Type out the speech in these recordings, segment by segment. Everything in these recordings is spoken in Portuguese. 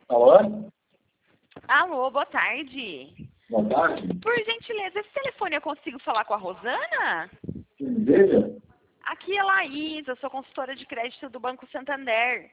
Alô? Alô, boa tarde. Boa tarde. Por gentileza, esse telefone eu consigo falar com a Rosana? Quem deseja? Aqui é Laís, eu sou consultora de crédito do Banco Santander.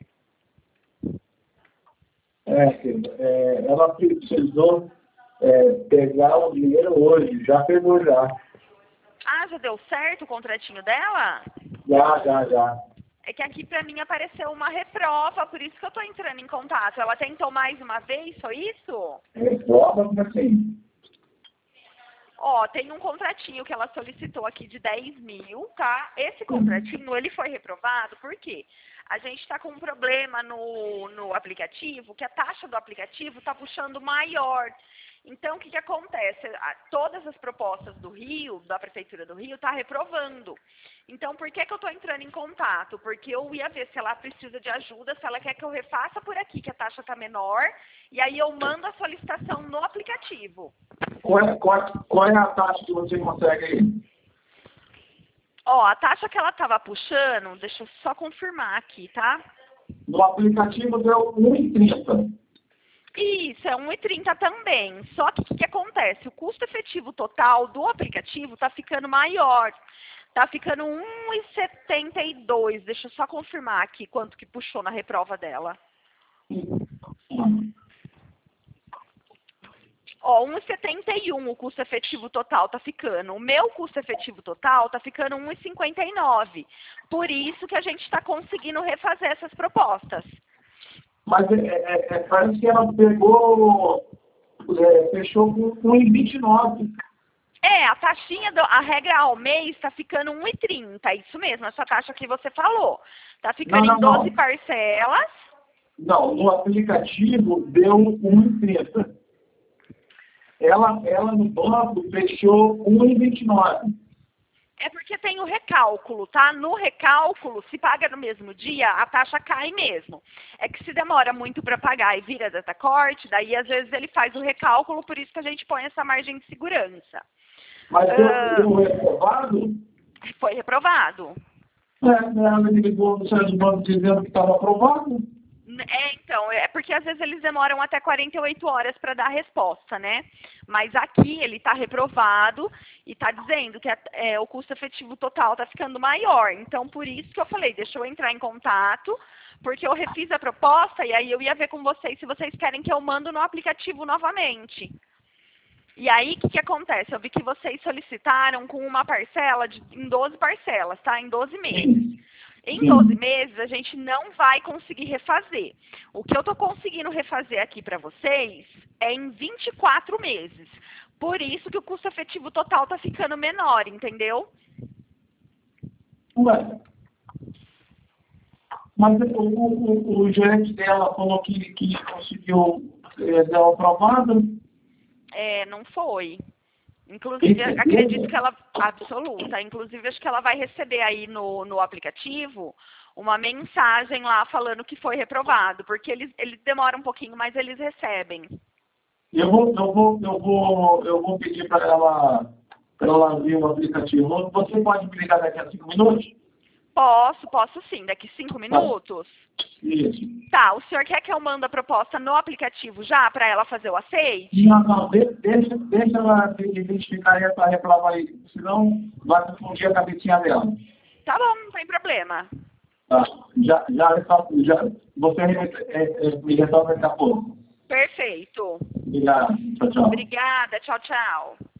Ela precisou pegar o dinheiro hoje. Já pegou já. Ah, já deu certo o contratinho dela? Já. É que aqui pra mim apareceu uma reprova, por isso que eu tô entrando em contato. Ela tentou mais uma vez, foi isso? Prova como assim? Ó, tem um contratinho que ela solicitou aqui de 10 mil, tá? Esse contratinho, ele foi reprovado, por quê? A gente está com um problema no aplicativo, que a taxa do aplicativo está puxando maior. Então, o que acontece? Todas as propostas do Rio, da Prefeitura do Rio, está reprovando. Então, por que eu estou entrando em contato? Porque eu ia ver se ela precisa de ajuda, se ela quer que eu refaça por aqui, que a taxa está menor, e aí eu mando a solicitação no aplicativo. Qual é a taxa que você consegue aí? Ó, a taxa que ela estava puxando, deixa eu só confirmar aqui, tá? No aplicativo deu 1,30. Isso, é 1,30 também. Só que o que acontece? O custo efetivo total do aplicativo está ficando maior. Está ficando 1,72. Deixa eu só confirmar aqui quanto que puxou na reprova dela. Ó, 1,71 o custo efetivo total tá ficando. O meu custo efetivo total tá ficando 1,59. Por isso que a gente está conseguindo refazer essas propostas. Mas parece que ela pegou, fechou com 1,29. A taxinha, a regra ao mês está ficando 1,30. Isso mesmo, essa taxa que você falou. Tá ficando em 12 parcelas. Não, no aplicativo deu 1,30. Ela no banco fechou 1,29. É porque tem o recálculo, tá? No recálculo, se paga no mesmo dia, a taxa cai mesmo. É que se demora muito para pagar e vira data corte, daí às vezes ele faz o recálculo, por isso que a gente põe essa margem de segurança. Mas deu reprovado? Foi reprovado. Ela me ligou no Sérgio Banco dizendo que estava aprovado. Então, é porque às vezes eles demoram até 48 horas para dar a resposta, né? Mas aqui ele está reprovado e está dizendo que o custo efetivo total está ficando maior. Então, por isso que eu falei, deixa eu entrar em contato, porque eu refiz a proposta e aí eu ia ver com vocês se vocês querem que eu mando no aplicativo novamente. E aí, o que acontece? Eu vi que vocês solicitaram com uma parcela em 12 parcelas, tá? Em 12 meses. Em 12 meses, a gente não vai conseguir refazer. O que eu estou conseguindo refazer aqui para vocês é em 24 meses. Por isso que o custo efetivo total está ficando menor, entendeu? Ué. Mas o gerente dela falou que conseguiu dar o aprovado. Não foi. Inclusive, acredito que ela... Absoluta. Inclusive, acho que ela vai receber aí no aplicativo uma mensagem lá falando que foi reprovado. Porque eles demoram um pouquinho, mas eles recebem. Eu vou pedir para ela ver o aplicativo. Você pode me ligar daqui a 5 minutos? Posso sim. Daqui 5 minutos? Isso. Tá, o senhor quer que eu mande a proposta no aplicativo já para ela fazer o aceite? Não, deixa ela identificar essa reprova aí, senão vai confundir a cabecinha dela. Tá bom, não tem problema. Tá. Já, você me resolve daqui a pouco. Perfeito. Obrigado. Tchau. Obrigada, tchau.